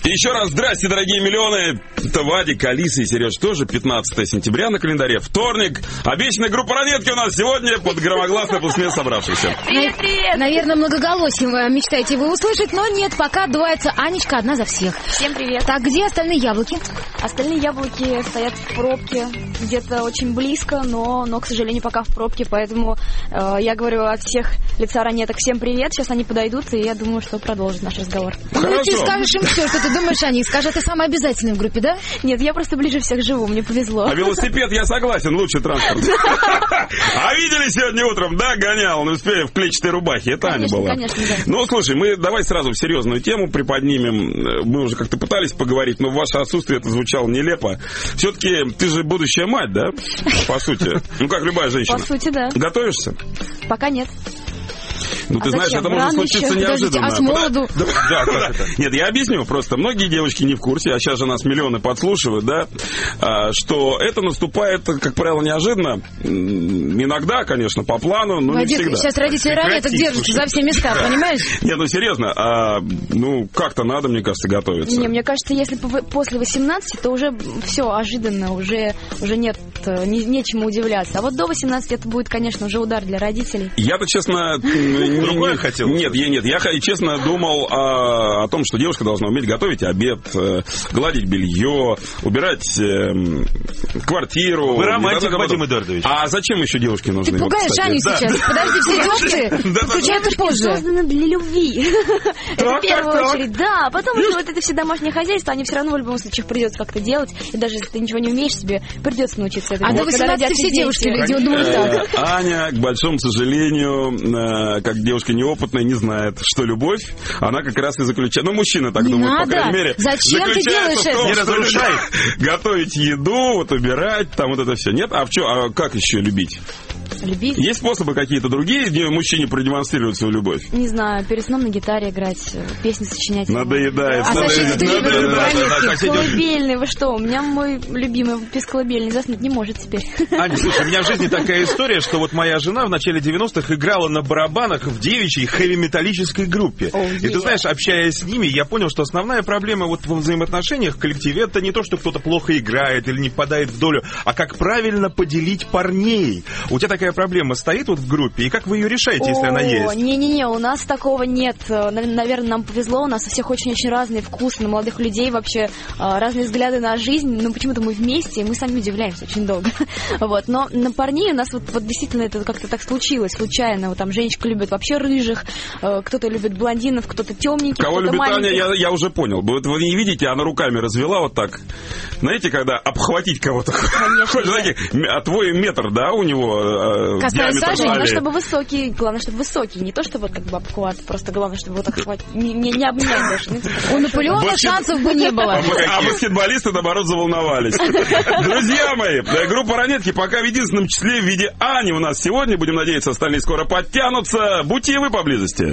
Еще раз здрасте, дорогие миллионы. Это Вадик, Алиса и Сереж тоже. 15 сентября на календаре. Вторник. Обещанная группа «Ранетки» у нас сегодня под громогласный аплодисмент собравшихся. Привет, привет. Наверное, многоголосие вы мечтаете вы услышать, но нет, пока отдувается Анечка одна за всех. Всем привет. Так, где остальные яблоки? Остальные яблоки стоят в пробке, где-то очень близко, но, к сожалению, пока в пробке, поэтому я говорю от всех лица «Ранеток» всем привет. Сейчас они подойдут, и я думаю, что продолжит наш разговор. Ну, ты скажешь им все, что ты думаешь о них. Скажи, ты самый обязательный в группе, да? Нет, я просто ближе всех живу, мне повезло. А велосипед, я согласен, лучший транспорт. А видели сегодня утром, да, гонял, ну, в клетчатой рубахе. Это Аня была. Конечно, да. Ну, слушай, мы давай сразу в серьезную тему приподнимем. Мы уже как-то пытались поговорить, но в ваше отсутствие это звучало нелепо. Все-таки ты же будущая мать, да? По сути. Ну, как любая женщина. По сути, да. Готовишься? Пока нет. Ну, ты знаешь, это может случиться неожиданно. А с молоду? Да. Нет, я объясню просто. Многие девочки не в курсе, а сейчас же нас миллионы подслушивают, да, что это наступает, как правило, неожиданно. Иногда, конечно, по плану, но Вадик, не всегда. сейчас родители Ранеток держатся за все места, понимаешь? Нет, ну серьезно, ну как-то надо, мне кажется, готовиться. Не, мне кажется, если после 18, то уже все ожиданно, уже нет, нечему удивляться. А вот до 18 это будет, конечно, уже удар для родителей. Я-то, честно, другое хотел. Нет, я честно думал о том, что девушка должна уметь готовить обед, гладить белье, убирать квартиру. Вы романтик, Вадим Эдуардович. А зачем еще девушке нужны? Ты пугаешь Аню сейчас. Подожди, все опции подключаются позже. Созданы для любви. Это в первую очередь. Да, потом уже вот это все домашнее хозяйство, они все равно в любом случае придется как-то делать. И даже если ты ничего не умеешь, тебе придется научиться этому. А до 18 все девушки думают так. Аня, к большому сожалению, как девушка неопытная, не знает, что любовь, она как раз и заключает. Ну, мужчина так думает, по крайней мере. Зачем ты делаешь это? Не разрушай. Готовить еду, вот убирать, там вот это все. Нет? А как еще любить? Любить? Есть способы какие-то другие, где мужчине продемонстрировать свою любовь? Не знаю, перед сном на гитаре играть, песни сочинять. Надоедает. А Саша, ты любишь колыбельный, вы что? У меня мой любимый без колыбельный заснуть не может теперь. Аня, слушай, у меня в жизни такая история, что вот моя жена в начале 90-х играла на барабанах в девичьей хэви-металлической группе. И ты знаешь, общаясь с ними, я понял, что основная проблема вот во взаимоотношениях в коллективе это не то, что кто-то плохо играет или не попадает в долю, а как правильно поделить парней. У тебя такая проблема стоит вот в группе, и как вы ее решаете, если она есть? Не-не-не, у нас такого нет. Наверное, нам повезло, у нас у всех очень-очень разные вкусы, на молодых людей вообще разные взгляды на жизнь, но почему-то мы вместе, и мы сами удивляемся очень долго. Вот. Но на парней у нас вот действительно это как-то так случилось, случайно. Вот там Женечка любит вообще рыжих, кто-то любит блондинов, кто-то темненьких, кого кто-то любит маленьких. Аня, я уже понял. Вот вы не видите, она руками развела вот так. Знаете, когда обхватить кого-то. Конечно, да. А твой метр, да, у него касается Саши, главное, чтобы высокий, не то, чтобы как бы обхват, просто главное, чтобы вот так хватить, не обнять даже. У Наполеона шансов бы не было. А баскетболисты, наоборот, заволновались. Друзья мои, группа «Ранетки» пока в единственном числе в виде Ани у нас сегодня. Будем надеяться, остальные скоро подтянутся. Будьте и вы поблизости.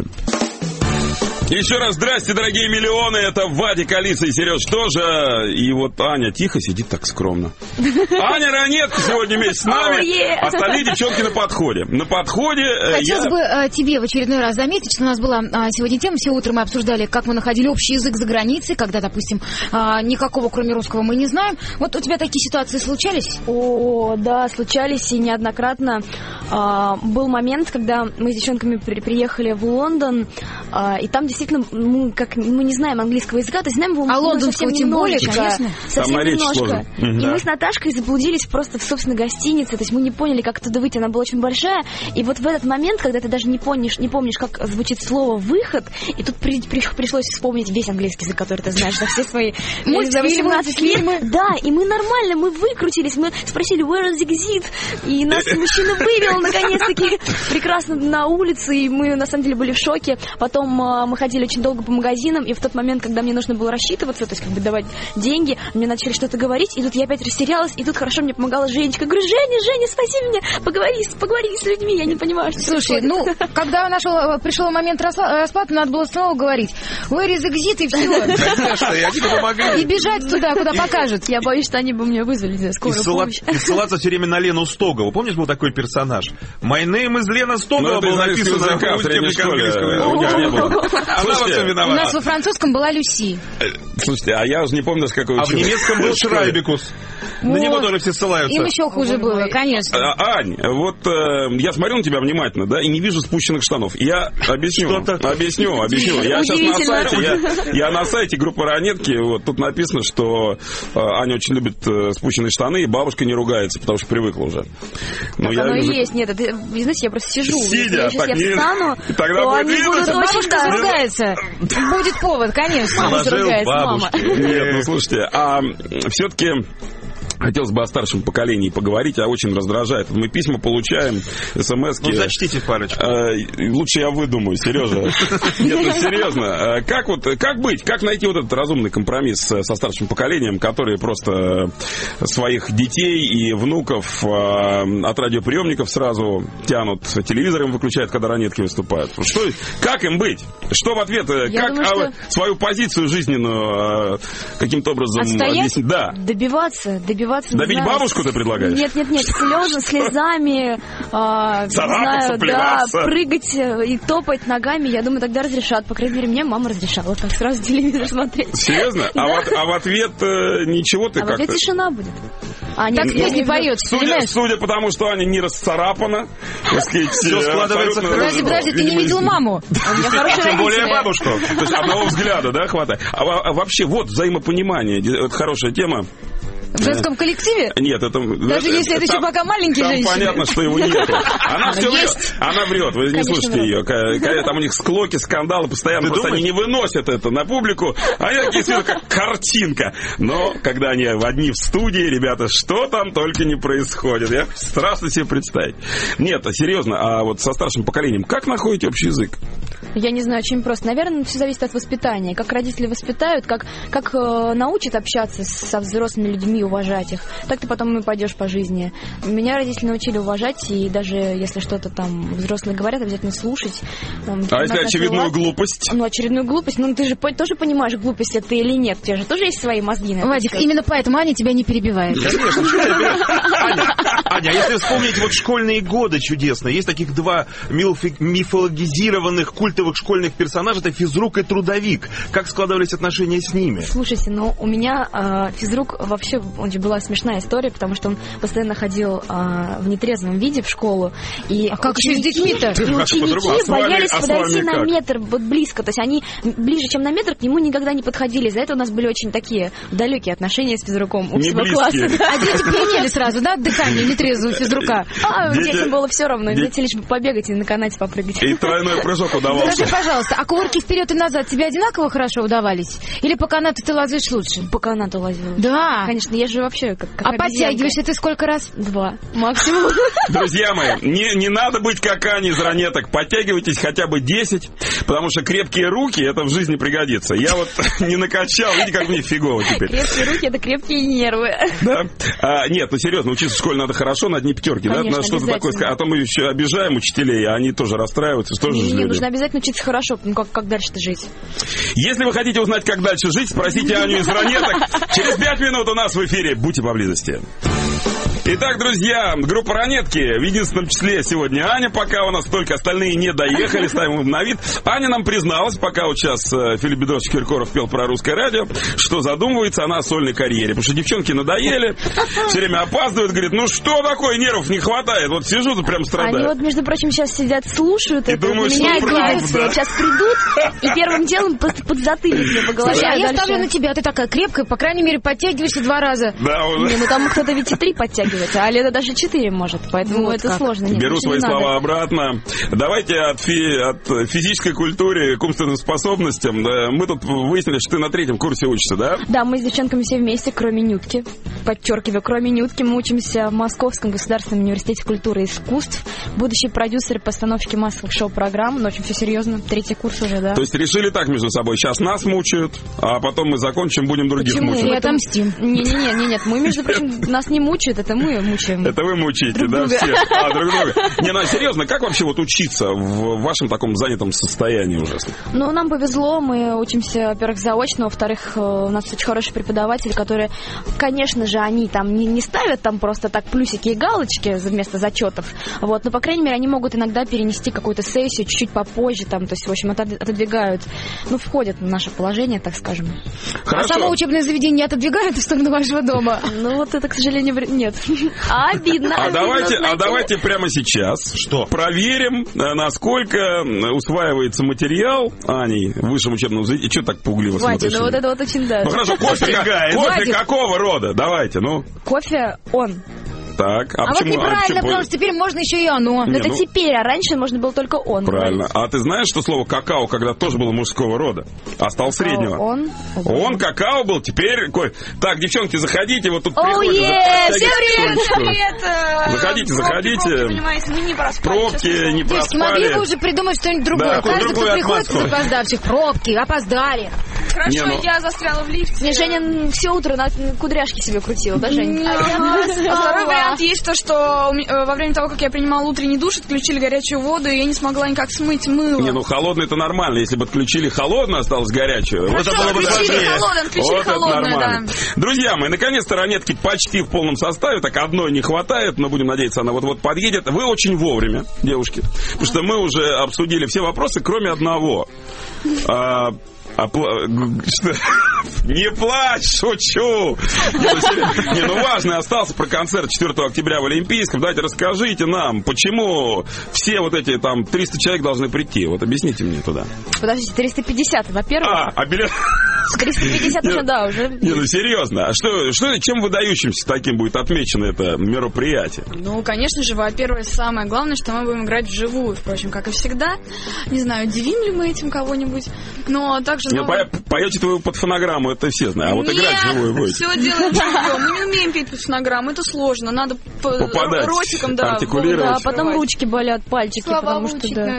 Еще раз здрасте, дорогие миллионы. Это Вадик, Алиса и Сереж тоже. И вот Аня тихо сидит так скромно. Аня Ранетка сегодня вместе с нами. Остальные девчонки на подходе. На подходе. Хотелось бы тебе в очередной раз заметить, что у нас была сегодня тема. Все утро мы обсуждали, как мы находили общий язык за границей, когда, допустим, никакого, кроме русского, мы не знаем. Вот у тебя такие ситуации случались? О, да, случались и неоднократно. Был момент, когда мы с девчонками приехали в Лондон, и там действительно, мы не знаем английского языка, то есть знаем его лондонского тем более, конечно. Совсем немножко. И мы с Наташкой заблудились просто в собственной гостинице, то есть мы не поняли, как оттуда выйти, она была очень большая, и вот в этот момент, когда ты даже не помнишь, как звучит слово «выход», и тут пришлось вспомнить весь английский язык, который ты знаешь за все свои 18 лет. Да, и мы нормально, мы выкрутились, мы спросили «Where is the exit?» И нас мужчина вывел, наконец-таки, прекрасно на улице, и мы, на самом деле, были в шоке. Потом мы ходили очень долго по магазинам, и в тот момент, когда мне нужно было рассчитываться, то есть как бы давать деньги, мне начали что-то говорить, и тут я опять растерялась, и тут хорошо мне помогала Женечка. Я говорю: Женя, спаси меня, поговори с людьми, я не понимаю, что Слушай, происходит. Когда пришел момент расплаты, надо было снова говорить «Where is exit?» и все. Конечно, я тебе помогаю. И бежать туда, куда покажут. Я боюсь, что они бы меня вызвали за скорую помощь. И ссылаться все время на Лену Стогову. Помнишь, был такой персонаж? My name is Лена Стогова, был написан на английского языка. Она во всем виновата. У нас во французском была Люси. Слушайте, а я уже не помню, даже какой А в немецком был Шрайбекус. На него тоже все ссылаются. Им еще хуже было, конечно. Ань, вот я смотрю на тебя внимательно, да, и не вижу спущенных штанов. Я объясню. Я сейчас на сайте группы «Ранетки», вот тут написано, что Аня очень любит спущенные штаны, и бабушка не ругается, потому что привыкла уже. Но так оно и есть. Нет, это, знаете, я просто сижу. Сидя, если я встану, то они будут очень бабушка заругается. Будет повод, конечно. Мама заругается, мама. Нет, ну слушайте, а все-таки... Хотелось бы о старшем поколении поговорить, а очень раздражает. Мы письма получаем, смс-ки. Ну, зачтите парочку. Лучше я выдумаю, Сережа. Нет, ну серьезно. Как быть? Как найти вот этот разумный компромисс со старшим поколением, которые просто своих детей и внуков от радиоприемников сразу тянут, телевизором выключают, когда ранетки выступают? Как им быть? Что в ответ? Как свою позицию жизненную каким-то образом объяснить? Да. Добиваться. Добить бабушку ты предлагаешь? Нет, слезами, прыгать и топать ногами, я думаю, тогда разрешат. По крайней мере, мне мама разрешала так сразу телевизор смотреть. Серьезно? А в ответ ничего ты как-то... В ответ тишина будет. Так песни поется, понимаешь? Судя по тому, что Аня не расцарапана, все складывается хорошо. Подожди, ты не видел маму? Тем более бабушку. То есть одного взгляда, да, хватает. А вообще, вот взаимопонимание, это хорошая тема. В женском коллективе? Нет, это... Даже если это еще пока маленькие женщины. Там понятно, что его нет. Она все врет. Она врет. Вы не слушайте ее. Там у них склоки, скандалы постоянно. Просто они не выносят это на публику. Они такие все как картинка. Но когда они одни в студии, ребята, что там только не происходит. Я страшно себе представить. Нет, серьезно, а вот со старшим поколением как находите общий язык? Я не знаю, очень просто. Наверное, все зависит от воспитания. Как родители воспитают, как научат общаться со взрослыми людьми, уважать их. Так ты потом и пойдешь по жизни. Меня родители научили уважать, и даже если что-то там взрослые говорят, обязательно слушать. А если очевидную глупость? Ну, очередную глупость. Ну, ты же тоже понимаешь, глупость это или нет. У тебя же тоже есть свои мозги. Вадик, именно поэтому Аня тебя не перебивает. Конечно. Аня, если вспомнить вот школьные годы чудесные, есть таких два мифологизированных культовых школьных персонажа, это физрук и трудовик. Как складывались отношения с ними? Слушайте, ну, у меня физрук вообще, была смешная история, потому что он постоянно ходил в нетрезвом виде в школу. И как еще с детьми-то? Ученики боялись подойти на метр, вот близко. То есть они ближе, чем на метр, к нему никогда не подходили. За это у нас были очень такие далекие отношения с физруком у всего класса. А дети приняли сразу, да, дыхание нетрезвого физрука? Детям было все равно. Дети лишь бы побегать и на канате попрыгать. И тройной прыжок удавался. Скажи, пожалуйста, а кувырки вперед и назад тебе одинаково хорошо удавались? Или по канату ты лазаешь лучше? По канату лазила. Да. Конечно, я же вообще как А подтягиваешься ты сколько раз? 2 максимум. Друзья мои, не надо быть как Аня из ранеток. Подтягивайтесь хотя бы 10, потому что крепкие руки, это в жизни пригодится. Я вот не накачал, видите, как мне фигово теперь. Крепкие руки, это крепкие нервы. Да? Нет, ну серьезно, учиться в школе надо хорошо, надо не пятерки. Конечно, надо что-то такое сказать. А то мы еще обижаем учителей, а они тоже расстраиваются. Что же не, нужно обязательно учиться хорошо. Ну как дальше-то жить? Если вы хотите узнать, как дальше жить, спросите Аню из ранеток. Через 5 минут у нас в эфире. Будьте поблизости. Итак, друзья, группа «Ранетки», в единственном числе сегодня Аня, пока у нас только остальные не доехали, ставим им на вид. Аня нам призналась, пока вот сейчас Филипп Бедросович Киркоров пел про русское радио, что задумывается она о сольной карьере, потому что девчонки надоели, все время опаздывают, говорит, ну что такое, нервов не хватает, вот сижу тут прям страдаю. Они вот, между прочим, сейчас сидят, слушают, и это думают, меня что одеваются, да. Сейчас придут, и первым делом просто подзатыльник мне по голове. Слушай, а я ставлю на тебя, ты такая крепкая, по крайней мере, подтягиваешься 2 раза. Да, не, ну там кто-то ведь и 3 подтягивается, а Лена даже 4 может, поэтому вот это как сложно. Нет, беру свои слова обратно. Давайте от физической культуре к умственным способностям. Мы тут выяснили, что ты на 3-м курсе учишься, да? Да, мы с девчонками все вместе, кроме Нютки. Подчеркиваю, кроме Нютки, мы учимся в Московском государственном университете культуры и искусств. Будущие продюсеры постановки массовых шоу-программ. Но очень все серьезно. 3-й курс уже, да. То есть решили так между собой. Сейчас нас мучают, а потом мы закончим, будем других мучить. И отомстим. Нет, мы, между прочим, нас не мучают, это мы мы мучаем. Это вы мучаете, да, всех? Друг друга. Не, ну, серьезно, как вообще вот учиться в вашем таком занятом состоянии ужасно? Ну, нам повезло, мы учимся, во-первых, заочно, во-вторых, у нас очень хорошие преподаватели, которые, конечно же, они там не ставят там просто так плюсики и галочки вместо зачетов, вот, но, по крайней мере, они могут иногда перенести какую-то сессию чуть-чуть попозже, там, то есть, в общем, отодвигают, ну, входят в наше положение, так скажем. Хорошо. А само учебное заведение не отодвигают в сторону вашего дома? Ну, вот это, к сожалению, нет. Обидно. Давайте прямо сейчас проверим, насколько усваивается материал Аней в высшем учебном заведении. Что так пугливо смотришь? Вадя, ну вот это вот очень да. Ну хорошо, кофе какого рода? Давайте, ну. Кофе он. Так, а вот неправильно, потому что теперь можно еще и оно. Это теперь, а раньше можно было только он. Правильно. А ты знаешь, что слово какао когда тоже было мужского рода, а стал среднего? Он какао был, теперь кофе. Так, девчонки, заходите, вот тут приходят. Всем привет! Заходите. Пробки не проспали. Девочки, могли бы уже придумать что-нибудь другое. Каждый, кто приходит из опоздавших, пробки, опоздали. Хорошо, я застряла в лифте. Мне Женя все утро на кудряшки себе крутила, да, Жень? Второй вариант есть то, что во время того, как я принимала утренний душ, отключили горячую воду, и я не смогла никак смыть мыло. Не, ну холодное это нормально. Если бы отключили холодное, осталось горячее. Хорошо, отключили холодное, да. Друзья мои, наконец-то ранетки почти в полном составе. Так одной не хватает, но будем надеяться, она вот-вот подъедет. Вы очень вовремя, девушки. Потому что мы уже обсудили все вопросы, кроме одного. Не плачь, шучу. Не, ну важный остался про концерт 4 октября в Олимпийском. Давайте расскажите нам, почему все вот эти там 300 человек должны прийти. Вот объясните мне туда. Подождите, 350, во-первых. А билет... 350 уже, да, уже. Не, ну серьезно. А чем выдающимся таким будет отмечено это мероприятие? Ну, конечно же, во-первых, самое главное, что мы будем играть вживую, впрочем, как и всегда. Не знаю, удивим ли мы этим кого-нибудь, но также... Поете вы под фонограмму, это все знают, а вот играть вживую будете. Все делаем вживую. Мы не умеем петь под фонограмму, это сложно, надо попадать, ротиком, да, артикулировать. Да, потом ручки болят, пальчики, потому что, да.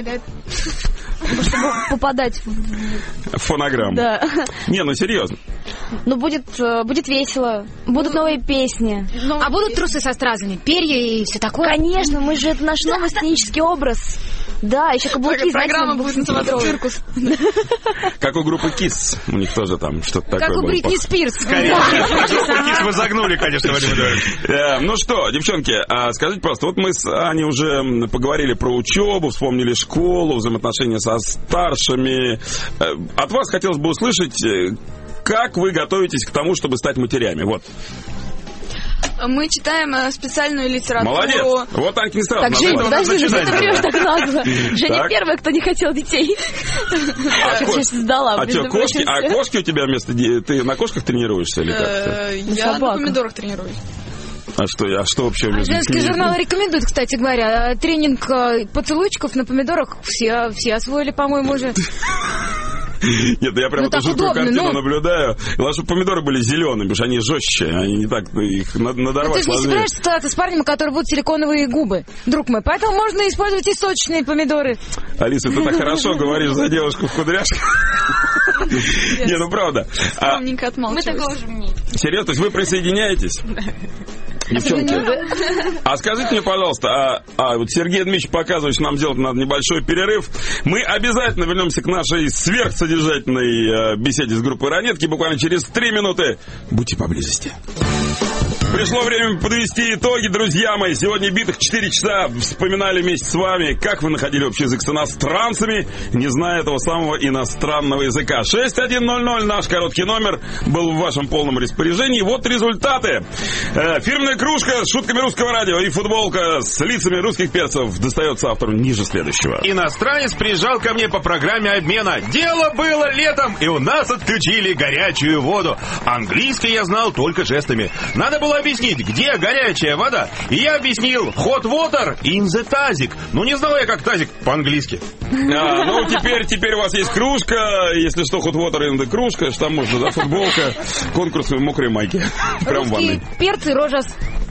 Чтобы попадать в фонограмму. Да. Не, ну серьезно. Ну, будет весело. Будут новые песни. А будут трусы со стразами, перья и все такое? Конечно, это наш новый сценический образ. Да, еще каблуки. Программа будет называться «Циркус». Как у группы Kiss. У них тоже там что-то такое было. Как у Бритни Спирс. Kiss вы загнули, конечно, Вадим Эдуардович. Ну что, девчонки, скажите просто, вот мы с Аней уже поговорили про учебу, вспомнили школу, взаимоотношения со старшими. От вас хотелось бы услышать, как вы готовитесь к тому, чтобы стать матерями? Вот. Мы читаем специальную литературу. Молодец. Вот Анька не сразу. Так, Женя, подожди, что ты врешь так нагло? Женя первая, кто не хотел детей. Сдала. А что, кошки у тебя вместо... Ты на кошках тренируешься или как? Я на помидорах тренируюсь. А что вообще? Женский журнал рекомендует, кстати говоря, тренинг поцелуйчиков на помидорах. Все освоили, по-моему, уже. Нет, я прям эту жуткую картину наблюдаю. Главное, чтобы помидоры были зелеными, потому что они жестче, они не так, их надорвать сложнее. Ты же не собираешься ситуация с парнем, у которого будут силиконовые губы, друг мой. Поэтому можно использовать и сочные помидоры. Алиса, ты так хорошо говоришь за девушку в кудряшках. Не, ну правда. Скромненько отмалчиваюсь. Мы такого же мнения. Серьезно, то есть вы присоединяетесь? Девчонки, а скажите мне, пожалуйста, вот Сергей Дмитриевич показывает, что нам делать надо небольшой перерыв. Мы обязательно вернемся к нашей сверхсодержательной беседе с группой «Ранетки» буквально через 3 минуты. Будьте поблизости. Пришло время подвести итоги, друзья мои. Сегодня битых 4 часа вспоминали вместе с вами, как вы находили общий язык с иностранцами, не зная этого самого иностранного языка. 6100, наш короткий номер, был в вашем полном распоряжении. Вот результаты. Фирменная кружка с шутками русского радио и футболка с лицами русских перцев достается автору ниже следующего. Иностранец приезжал ко мне по программе обмена. Дело было летом, и у нас отключили горячую воду. Английский я знал только жестами. Надо было объяснить, где горячая вода. И я объяснил: hot water in the тазик. Ну, не знаю я, как тазик по-английски. Ну, теперь у вас есть кружка. Если что, hot water in the кружка. Что там можно, да, футболка, конкурсные мокрые майки. Прям в ванной. Перцы, рожа.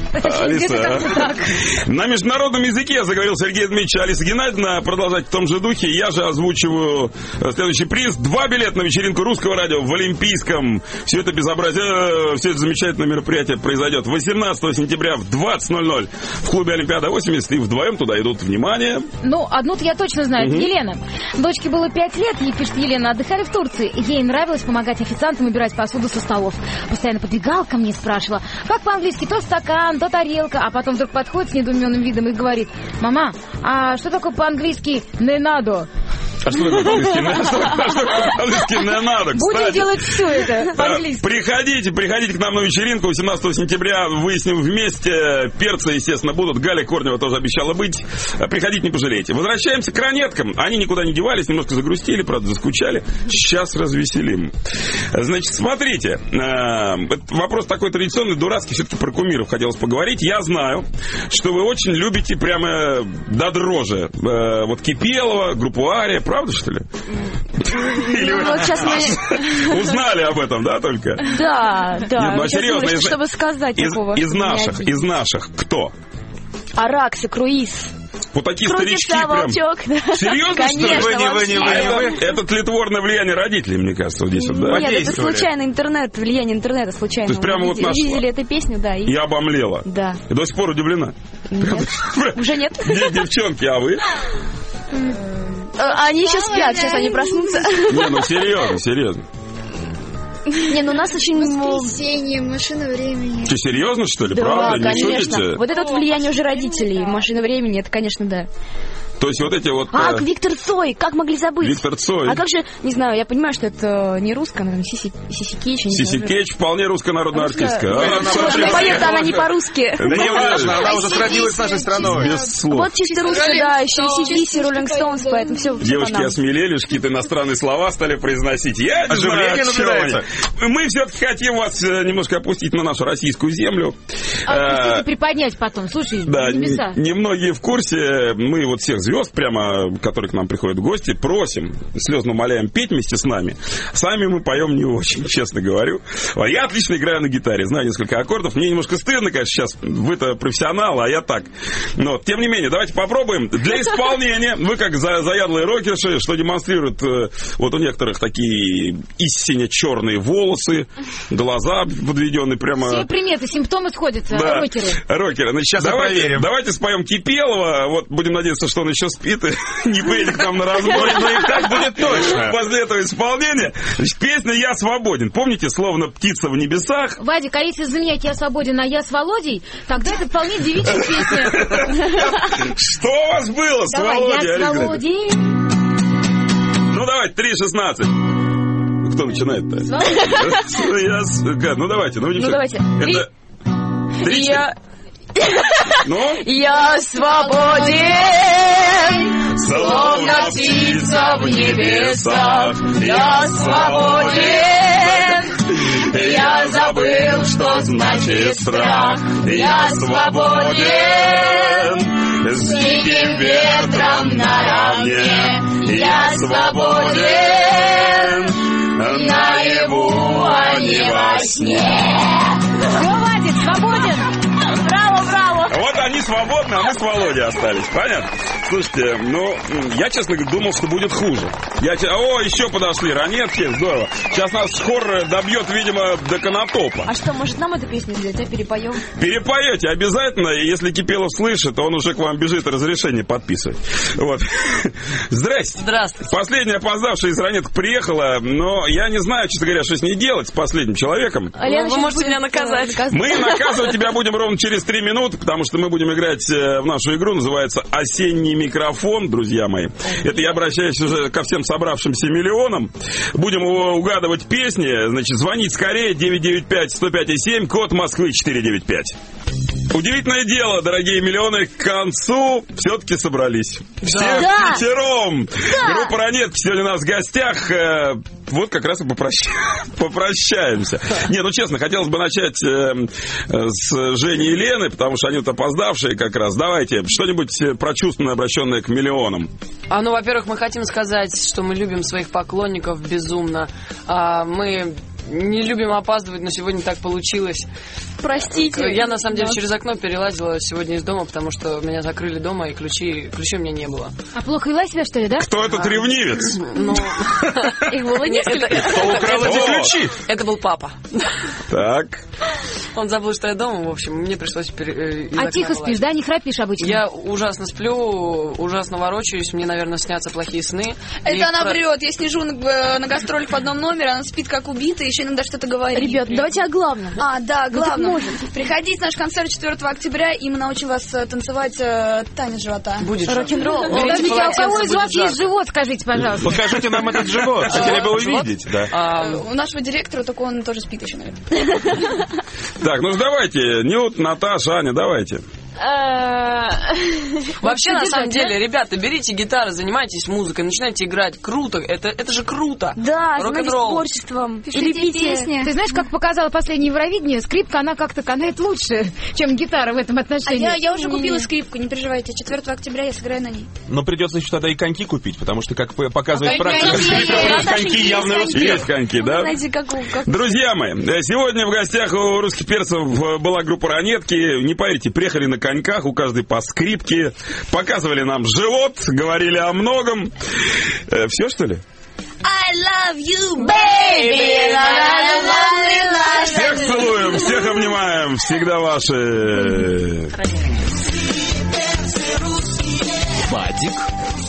Алиса, на международном языке заговорил Сергей Дмитриевич. Алиса Геннадьевна, продолжать в том же духе. Я же озвучиваю следующий приз. 2 билета на вечеринку Русского радио в Олимпийском. Все это безобразие, все это замечательное мероприятие произойдет 18 сентября в 20:00 в клубе Олимпиада 80. И вдвоем туда идут. Внимание. Ну, одну-то я точно знаю. Елена. Дочке было 5 лет. Ей пишет Елена. Отдыхали в Турции. Ей нравилось помогать официантам убирать посуду со столов. Постоянно подбегала ко мне и спрашивала, как по-английски то стакан, то тарелка. А потом вдруг подходит с недоуменным видом и говорит: мама, а что такое по-английски «не надо»? А что такое по-английски «не надо»? Будем делать все это по-английски. Приходите к нам на вечеринку 18 сентября. Выясним вместе. Перцы, естественно, будут. Галя Корнева тоже обещала быть. Приходите, не пожалеете. Возвращаемся к ранеткам. Они никуда не девались, немножко загрустили, правда, заскучали. Сейчас развеселим. Значит, смотрите. Вопрос такой традиционный, дурацкий. Все-таки про кумиров хотелось поговорить. Я знаю, что вы очень любите прямо до дрожи. Вот Кипелова, группу Ария. Правда, что ли? Или вы узнали об этом, да, только? Да. Нет, ну а серьезно, чтобы сказать такого. Из наших кто? Аракса, Круиз. Вот такие старички прям. Серьезно, что ли? Это тлетворное влияние родителей, мне кажется, вот здесь вот, да? Нет, это случайно влияние интернета случайно. То есть прямо вот видели эту песню, да. И обомлела. Да. И до сих пор удивлена. Уже нет. Девчонки, а вы? Они еще спят, сейчас они проснутся. Не, ну серьезно. Не, ну у нас очень... Воскресенье, машина времени. Что, серьезно, что ли? Да, правда? конечно. Не шутите? Вот это вот влияние уже родителей. Машина времени, это, конечно, да. То есть вот эти вот... Виктор Цой, как могли забыть? Виктор Цой. А как же, не знаю, я понимаю, что это не русская, она там Сиси Кетч. Сиси Кетч вполне русская народная артистка. Поет-то она не по-русски. Да не важно, она уже сродилась с нашей страной. Без слов. Вот чисто русская, да, еще и CDC, Роллинг Стоунс, поэтому все. Девушки осмелели, какие-то иностранные слова стали произносить. Я не знаю, о чем они. Мы все-таки хотим вас немножко опустить на нашу российскую землю. Опустить и приподнять потом, слушай, да, небеса. Немногие в курсе, мы вот всех звезд прямо, которые к нам приходят в гости, просим, слезно умоляем петь вместе с нами. Сами мы поем не очень, честно говорю. Я отлично играю на гитаре, знаю несколько аккордов. Мне немножко стыдно, конечно, сейчас. Вы-то профессионал, а я так. Но, тем не менее, давайте попробуем. Для исполнения, вы как заядлые рокерши, что демонстрируют вот у некоторых такие истинно черные волосы, глаза подведенные прямо... Все приметы, симптомы сходятся, да, рокеры. Значит, сейчас давайте споем Кипелова. Вот будем надеяться, что он еще спит и не поедет к нам на разбой. Но и так будет точно. После этого исполнения, значит, песня «Я свободен». Помните, словно птица в небесах? Вадик, а если заменять «Я свободен», а «Я с Володей», тогда это вполне девичья песня. Что у вас было с Володей? «Я с Володей». Ну, давайте, 3:16. Кто начинает-то? Ну, давайте. Ну, давайте. Это... 3. Ну? Я свободен, словно птица в небесах. Я свободен, я забыл, что значит страх. Я свободен, с диким ветром наравне. Я свободен, наяву, а не во сне. Вадик, свободен. Браво. Вот они свободны, а мы с Володей остались. Понятно? Слушайте, ну, я, честно говоря, думал, что будет хуже. О, еще подошли ранетки, здорово. Сейчас нас хор добьет, видимо, до Конотопа. А что, может, нам эту песню взять, а перепоем? Перепоете обязательно, и если Кипелов слышит, он уже к вам бежит разрешение подписывать. Вот. Здрасте. Здравствуйте. Последняя опоздавшая из ранеток приехала, но я не знаю, честно говоря, что с ней делать, с последним человеком. Вы можете меня наказать. Мы наказывать тебя будем ровно через 3 минуты, потому что мы будем играть в нашу игру, называется «Осенний микрофон», друзья мои. Это я обращаюсь уже ко всем собравшимся миллионам. Будем угадывать песни. Значит, звонить скорее 995-105,7, код Москвы 495. Удивительное дело, дорогие миллионы, к концу все-таки собрались. Все пятером. Да. Группа «Ранетки» сегодня у нас в гостях. Вот как раз и попрощаемся. Не, ну честно, хотелось бы начать с Жени и Лены, потому что они вот опоздавшие как раз. Давайте что-нибудь прочувствованное, обращенное к миллионам. Ну, во-первых, мы хотим сказать, что мы любим своих поклонников безумно. Мы не любим опаздывать, но сегодня так получилось. Простите. Я, на самом деле, через окно перелазила сегодня из дома, потому что меня закрыли дома, и ключей у меня не было. А плохо вела себя, что ли, да? Кто этот ревнивец? Ну... Их было несколько. Кто украл эти ключи? Это был папа. Так. Он забыл, что я дома, в общем, мне пришлось А тихо спишь, да? Не храпишь обычно? Я ужасно сплю, ужасно ворочаюсь, мне, наверное, снятся плохие сны. Это она врет. Я сижу на гастролях в одном номере, она спит как убитая, еще иногда что-то говорит. Ребят, давайте о главном. Да, главное. Приходите на наш концерт 4 октября, и мы научим вас танцевать танец живота. Будет рок-н-ролл. Подождите, а у кого из вас есть живот, скажите, пожалуйста? Покажите нам этот живот, хотели бы увидеть. У нашего директора, только он тоже спит еще, наверное. Так, ну давайте, Нют, Наташа, Аня, давайте. Вообще, на самом деле, ребята, берите гитары, занимайтесь музыкой, начинайте играть. Круто, это же круто. Да, занимайтесь рок-н-ролл. творчеством. Пишите песни. Ты знаешь, как показала последнее Евровидение, скрипка, она как-то канает лучше, чем гитара в этом отношении. Я уже купила скрипку, не переживайте. 4 октября я сыграю на ней. Но придется еще тогда и коньки купить, потому что, как показывает практика, коньки коньки явный успех. Есть коньки, да? Знаете, как... Друзья мои, сегодня в гостях у русских перцев была группа «Ранетки». Не поверите, приехали на коньках, у каждой по скрипке, показывали нам живот, говорили о многом. Все, что ли? I love you, baby. Всех целуем, всех обнимаем. Всегда ваши. Вадик